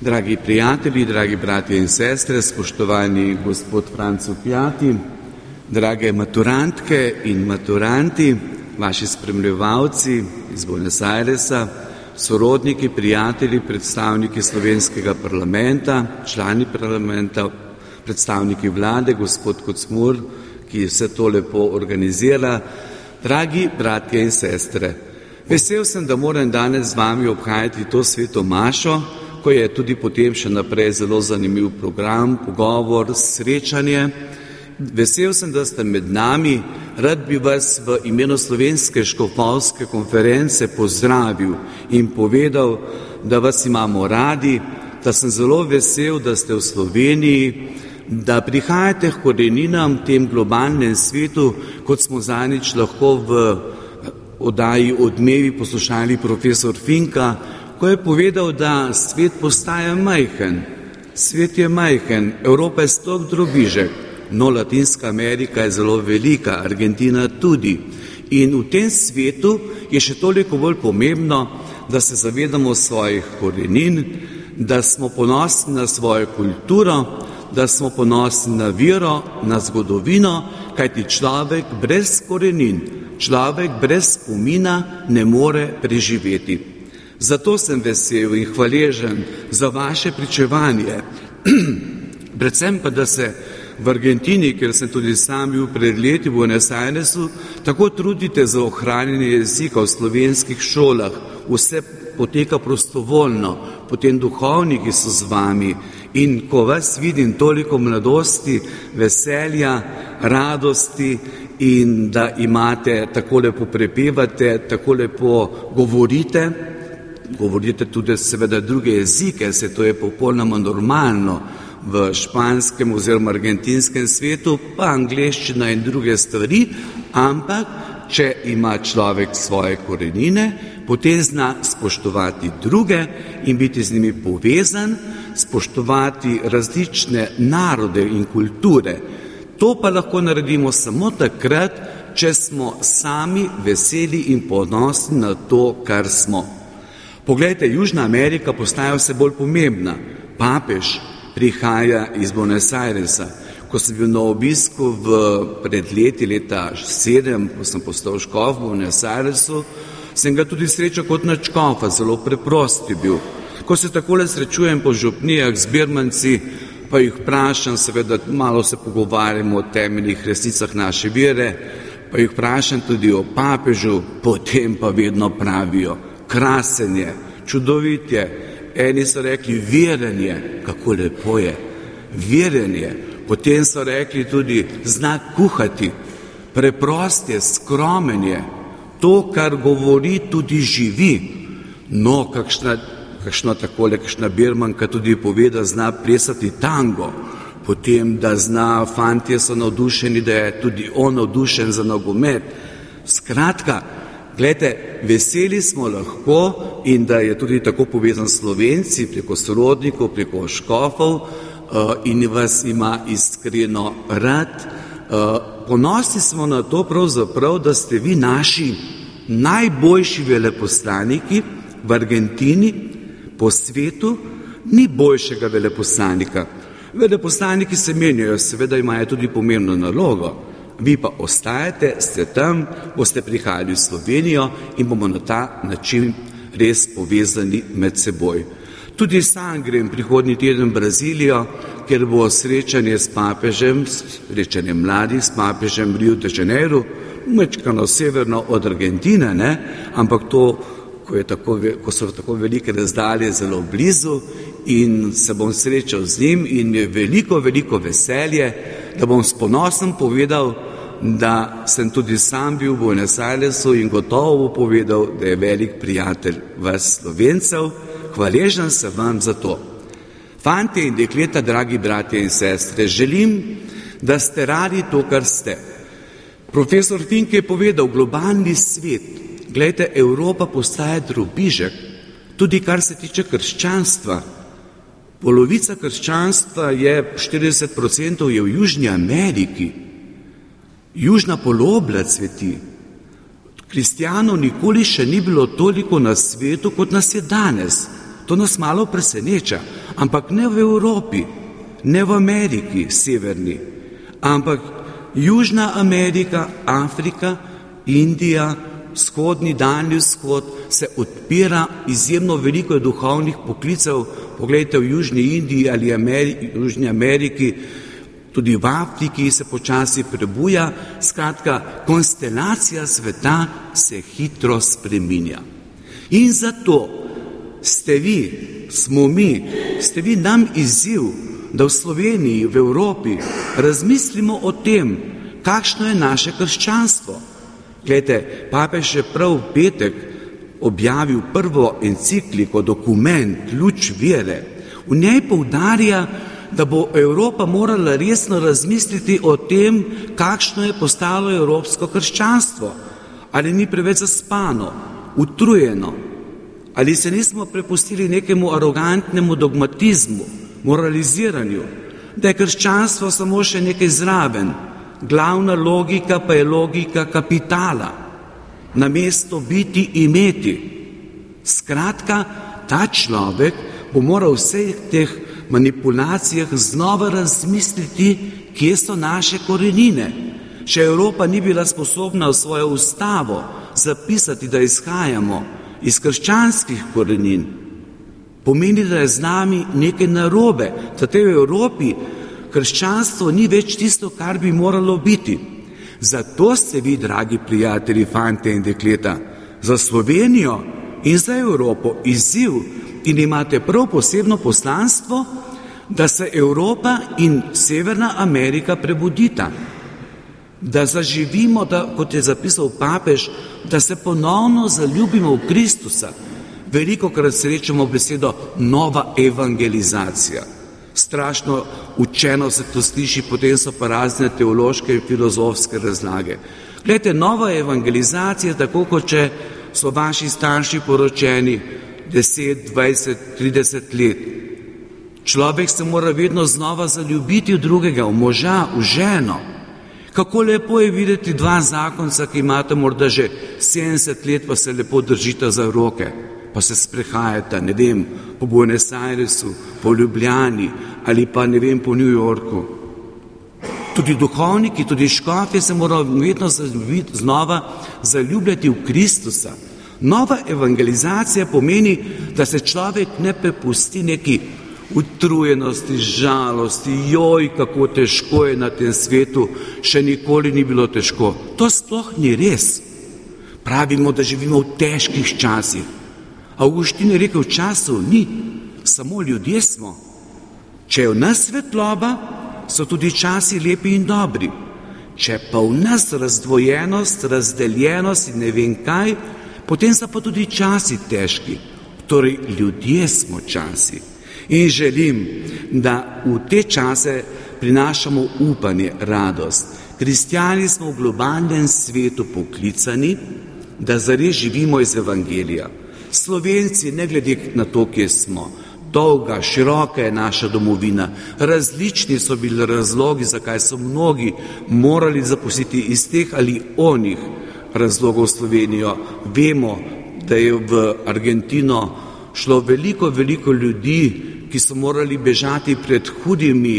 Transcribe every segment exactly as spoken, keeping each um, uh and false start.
Dragi prijatelji, dragi bratje in sestre, spoštovani gospod Franco Pjati, drage maturantke in maturanti, vaši spremljevalci iz Buenos Airesa, sorodniki, prijatelji, predstavniki slovenskega parlamenta, člani parlamenta, predstavniki vlade, gospod Kocmur, ki vse to lepo organizira, dragi bratje in sestre. Vesel sem, da moram danes z vami obhajati to sveto mašo, ko je tudi potem še naprej zelo zanimiv program, pogovor, srečanje. Vesel sem, da ste med nami. Rad bi vas v imenu Slovenske škofovske konference pozdravil in povedal, da vas imamo radi, da sem zelo vesel, da ste v Sloveniji, da prihajate k koreninam v tem globalnem svetu, kot smo zadnjič lahko v oddaji Odmevi poslušali profesor Finka, ko je povedal, da svet postaja majhen. Svet je majhen, Evropa je sploh drobižek, no Latinska Amerika je zelo velika, Argentina tudi. In v tem svetu je še toliko bolj pomembno, da se zavedamo svojih korenin, da smo ponosni na svojo kulturo, da smo ponosni na vero, na zgodovino, kajti človek brez korenin, človek brez spomina ne more preživeti. Zato sem vesel in hvaležen za vaše pričevanje. Predvsem pa, da se v Argentini, kjer sem tudi sam bil pred leti v Buenos Airesu, tako trudite za ohranjanje jezika v slovenskih šolah. Vse poteka prostovoljno, potem duhovniki so z vami in ko vas vidim toliko mladosti, veselja, radosti in da imate tako lepo prepevate, tako lepo govorite, govorite tudi seveda druge jezike, se to je popolnoma normalno v španskem oziroma argentinskem svetu, pa angleščina in druge stvari, ampak če ima človek svoje korenine, potem zna spoštovati druge in biti z njimi povezan, spoštovati različne narode in kulture. To pa lahko naredimo samo takrat, če smo sami veseli in ponosni na to, kar smo. Poglejte, Južna Amerika postaja vse bolj pomembna. Papež prihaja iz Buenos Airesa. Ko sem bil na obisku v pred leti, leta sedem, ko sem postal škof v Buenos Airesu, sem ga tudi srečal kot na škofa, zelo preprost je bil. Ko se takole srečujem po župnijah z birmanci, pa jih vprašam, seveda malo se pogovarjamo o temeljnih resnicah naše vere, pa jih vprašam tudi o papežu, potem pa vedno pravijo, krasen je, čudovit je. Eni so rekli verenje, kako lepo je, verenje. Potem so rekli tudi zna kuhati, preprost je, skromen je. To, kar govori, tudi živi. No, kakšna, kakšna takole, kakšna birmanka tudi pove, da zna plesati tango. Potem, da zna, fantje so navdušeni, da je tudi on navdušen za nogomet. Skratka, glejte, veseli smo lahko in da je tudi tako povezan s Slovenci, preko sorodnikov, preko škofov in vas ima iskreno rad. Ponosni smo na to pravzaprav, da ste vi naši najboljši veleposlaniki v Argentini, po svetu, ni boljšega veleposlanika. Veleposlaniki se menjajo, seveda imajo tudi pomembno nalogo. Vi pa ostajate, ste tam, boste prihajali v Slovenijo in bomo na ta način res povezani med seboj. Tudi sam grem prihodnji teden v Brazilijo, kjer bo srečanje s papežem, srečanje mladih s papežem v Rio de Janeiro, mečkano severno od Argentine, ne? Ampak to, ko, je tako, ko so tako velike razdalje, zelo blizu in se bom srečal z njim in mi je veliko, veliko veselje, da bom s ponosom povedal, da sem tudi sam bil v Buenos Airesu in gotovo povedal, da je velik prijatelj vas Slovencev. Hvaležen sem vam za to. Fantje in dekleta, dragi bratje in sestre, želim, da ste radi to, kar ste. Profesor Fink je povedal, globalni svet, glejte, Evropa postaja drobižek, tudi kar se tiče krščanstva. Polovica krščanstva je, štirideset odstotkov je v Južni Ameriki. Južna polobla cveti. Kristjanov nikoli še ni bilo toliko na svetu, kot nas je danes. To nas malo preseneča, ampak ne v Evropi, ne v Ameriki severni, ampak Južna Amerika, Afrika, Indija, vzhodni, daljni vzhod se odpira, izjemno veliko duhovnih poklicev. Poglejte, v Južni Indiji ali Ameri, Južni Ameriki, tudi v Afriki se počasi prebuja. Skratka, konstelacija sveta se hitro spreminja. In zato ste vi, smo mi, ste vi nam izziv, da v Sloveniji, v Evropi razmislimo o tem, kakšno je naše krščanstvo. Glejte, papež je prav v petek objavil prvo encikliko, dokument, luč vere. V njej poudarja, da bo Evropa morala resno razmisliti o tem, kakšno je postalo evropsko krščanstvo. Ali ni preveč zaspano, utrujeno, ali se nismo prepustili nekemu arogantnemu dogmatizmu, moraliziranju, da je krščanstvo samo še nekaj zraven, glavna logika pa je logika kapitala, namesto biti imeti. Skratka, ta človek bo moral vseh teh manipulacijah znova razmisliti, kje so naše korenine. Če Evropa ni bila sposobna v svojo ustavo zapisati, da izhajamo iz krščanskih korenin, pomeni, da je z nami nekaj narobe, da v Evropi krščanstvo ni več tisto, kar bi moralo biti. Zato ste vi, dragi prijatelji, fante in dekleta, za Slovenijo in za Evropo izziv in imate prav posebno poslanstvo, da se Evropa in Severna Amerika prebudita, da zaživimo, da, kot je zapisal papež, da se ponovno zaljubimo v Kristusa. Veliko krat srečamo besedo nova evangelizacija. Strašno učeno se to sliši, potem so pa razne teološke in filozofske razlage. Glejte, nova evangelizacija, tako kot če so vaši starši poročeni deset, dvajset, trideset let. Človek se mora vedno znova zaljubiti v drugega, v moža, v ženo. Kako lepo je videti dva zakonca, ki imata morda že sedemdeset let, pa se lepo držita za roke, pa se sprehajata, ne vem, po Buenos Airesu, po Ljubljani ali pa ne vem, po New Yorku. Tudi duhovniki, tudi škofje se morajo vedno znova zaljubljati v Kristusa. Nova evangelizacija pomeni, da se človek ne prepusti neki utrujenosti, žalosti, joj, kako težko je na tem svetu, še nikoli ni bilo težko. To sploh ni res. Pravimo, da živimo v težkih časih. Avguštin je rekel, časov ni, samo ljudje smo. Če je v nas svetloba, so tudi časi lepi in dobri. Če pa v nas razdvojenost, razdeljenost in ne vem kaj, potem so pa tudi časi težki. Torej, ljudje smo časi. In želim, da v te čase prinašamo upanje, radost. Kristjani smo v globalnem svetu poklicani, da zares živimo iz evangelija. Slovenci, ne glede na to, kje smo, dolga, široka je naša domovina, različni so bili razlogi, zakaj so mnogi morali zapustiti iz teh ali onih razlogov Slovenijo. Vemo, da je v Argentino šlo veliko, veliko ljudi, ki so morali bežati pred hudimi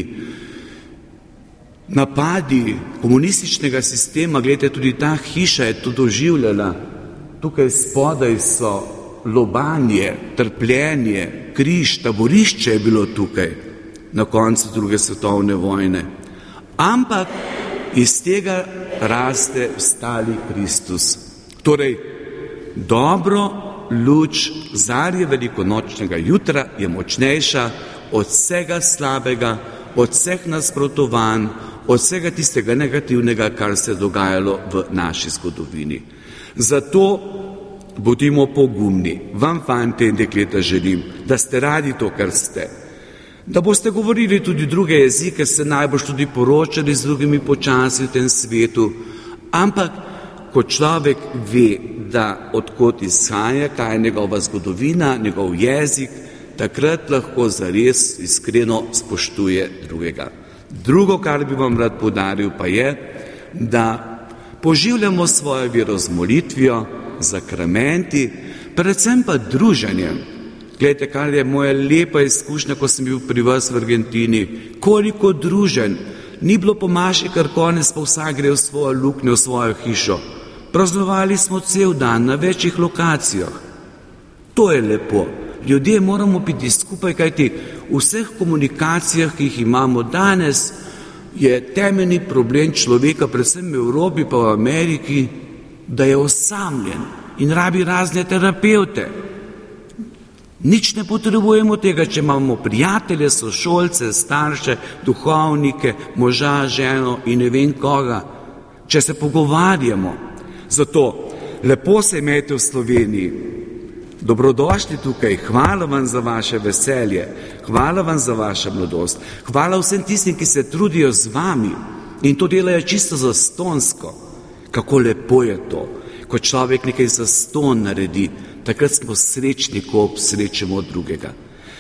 napadi komunističnega sistema. Glede, tudi ta hiša je to doživljala. Tukaj spodaj so lobanje, trpljenje, križ, taborišče je bilo tukaj na koncu druge svetovne vojne. Ampak iz tega raste vstali Kristus. Torej, dobro luč zarje velikonočnega jutra je močnejša od vsega slabega, od vseh nasprotovanj, od vsega tistega negativnega, kar se je dogajalo v naši zgodovini. Zato bodimo pogumni. Vam, fante in dekleta, želim, da ste radi to, kar ste. Da boste govorili tudi druge jezike, se najbolj tudi poročali z drugimi počasi v tem svetu, ampak ko človek ve, da odkot izhaja, kaj je njegova zgodovina, njegov jezik, takrat lahko zares iskreno spoštuje drugega. Drugo, kar bi vam rad poudaril, pa je, da poživljamo svojo vero z molitvijo, zakramenti, predvsem pa druženjem. Glejte, kar je moja lepa izkušnja, ko sem bil pri vas v Argentini, koliko druženj, ni bilo po maši kar konec, pa vsak gre v svojo luknjo, v svojo hišo. Praznovali smo cel dan na večjih lokacijah. To je lepo. Ljudje moramo biti skupaj, kajti v vseh komunikacijah, ki jih imamo danes, je temeljni problem človeka, predvsem v Evropi pa v Ameriki, da je osamljen in rabi razne terapevte. Nič ne potrebujemo tega, če imamo prijatelje, sošolce, starše, duhovnike, moža, ženo in ne vem koga, če se pogovarjamo. Zato lepo se imejte v Sloveniji. Dobrodošli tukaj, hvala vam za vaše veselje, hvala vam za vašo mladost, hvala vsem tistim, ki se trudijo z vami in to delajo čisto zastonsko. Kako lepo je to, ko človek nekaj zaston naredi, takrat smo srečni, ko srečemo drugega.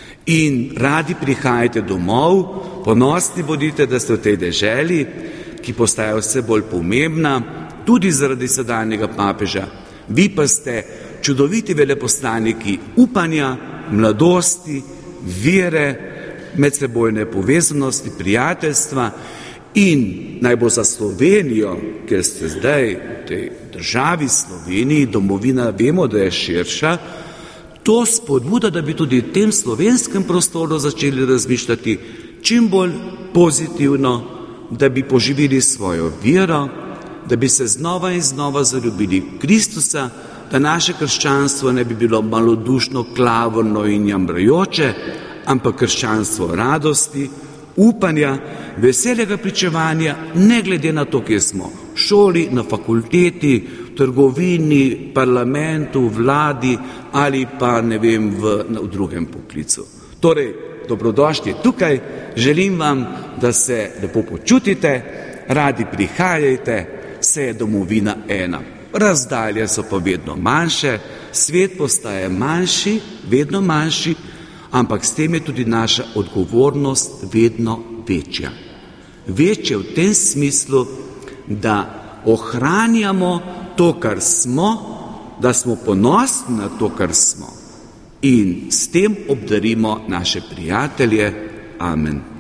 In radi prihajate domov, ponosni bodite, da ste v tej deželi, ki postaja vse bolj pomembna, tudi zaradi sedanjega papeža. Vi pa ste čudoviti veleposlaniki upanja, mladosti, vere, medsebojne povezanosti, prijateljstva in naj bo za Slovenijo, ker ste zdaj v tej državi Sloveniji, domovina vemo, da je širša, to spodbuda, da bi tudi v tem slovenskem prostoru začeli razmišljati čim bolj pozitivno, da bi poživili svojo vero, da bi se znova in znova zaljubili v Kristusa, da naše krščanstvo ne bi bilo malodušno, klavrno in jamrajoče, ampak krščanstvo radosti, upanja, veselega pričevanja, ne glede na to, kje smo, v šoli, na fakulteti, v trgovini, parlamentu, vladi ali pa ne vem v, v drugem poklicu. Torej, dobrodošli tukaj, želim vam, da se lepo počutite, radi prihajajte, vse je domovina ena. Razdalje so pa vedno manjše, svet postaje manjši, vedno manjši, ampak s tem je tudi naša odgovornost vedno večja. Večja v tem smislu, da ohranjamo to, kar smo, da smo ponosni na to, kar smo in s tem obdarimo naše prijatelje. Amen.